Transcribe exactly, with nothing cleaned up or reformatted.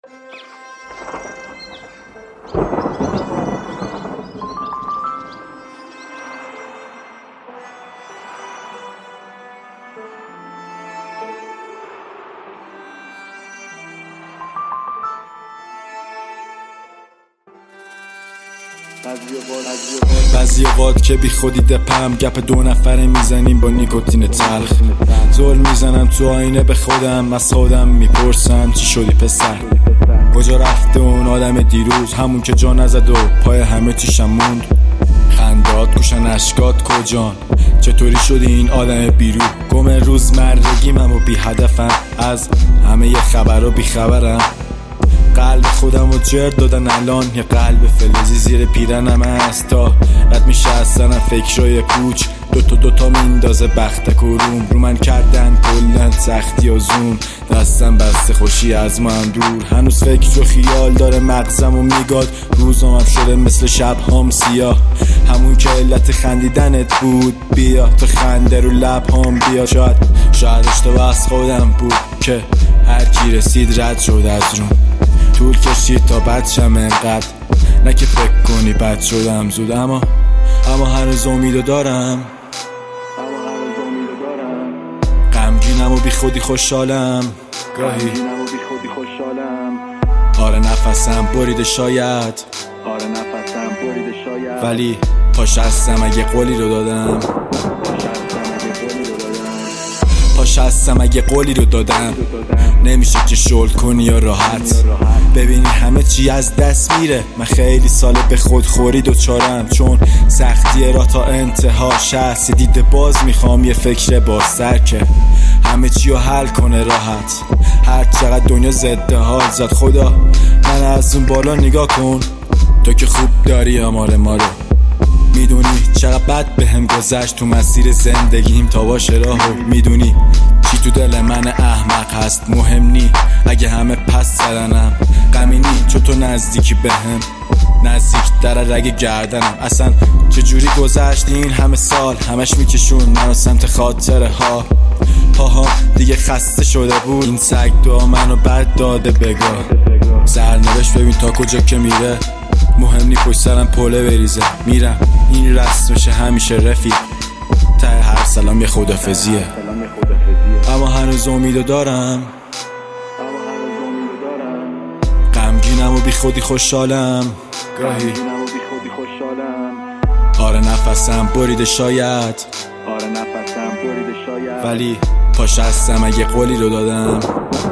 بعضی اوقات که بی خودی دپم گپ دو نفره میزنیم با نیکوتین تلخ. زل میزنم تو آینه به خودم، از خودم میپرسم چی شدی پسر؟ کجا رفته اون آدم دیروز، همون که جا نزد و پای همه چیشم موند؟ خندات گوشن اشکات کجان؟ چطوری شدی این آدم بیرو؟ گم روزمرگیم و بی هدفم، از همه ی خبر و بی خبرم. قلب خودم رو جرد دادن الان، یه قلب فلزی زیر پیرنم هست تا رد میشه از سنم فکرای پوچ. دوتا دوتا میندازه بختک و روم رو من کردن کلن سختی و زوم. دستم بسته خوشی از ما هم دور، هنوز فکر و خیال داره مغزم و میگاد. روزم هم شده مثل شب هم سیاه، همون که علت خندیدنت بود. بیا تو خنده رو لب هم بیا، شاید شاید اشتباه از خودم بود که هر کی رسید رد شد از روم. طول کشید تا بد شم انقدر، نه که فکر کنی بد شدم زود. اما اما هنوز امیدو دارم، غمگینم و بی خودی خوشحالم گاهی. آره نفسم بریده شاید، آره نفسم بریده شاید، ولی پاش هستم اگه قولی رو دادم. پاش هستم اگه قولی رو دادم. نمیشه که شل کنی یا راحت ببینی همه چی از دست میره. من خیلی ساله به خودخوری دوچارم، چون سختی راه تا انتهاش هست. دیده باز میخوام یه فکر بازتر که همه چی رو حل کنه راحت. هر چقدر دنیا ضد حال زد، خدا من از اون بالا نگاه کن. تو که خوب داری آمار ما رو، میدونی چقدر بد به هم گذشت تو مسیر زندگیم تا باشه راهو. میدونی چی تو دل من احمق هست، مهم نی اگه همه پس زدنم. غمی نی چون تو نزدیکی به هم، نزدیک در رگ گردنم. اصلا چجوری گذشتی این همه سال، همش میکشون منو سمت خاطره ها. پاها دیگه خسته شده بود، این سگ دعا منو بد داده بگاه. سرنوشت ببین تا کجا که میره، مهم نی پشت سرم پله بریزه. میرم این رسمشه همیشه رفیق، ته هر سلام یه خدافزیه. اما هنوز امیدو دارم، غمگینم و بی خودی خوشحالم گاهی. آره نفسم بریده شاید، آره نفسم بریده شاید، ولی پاش هستم اگه قولی رو دادم.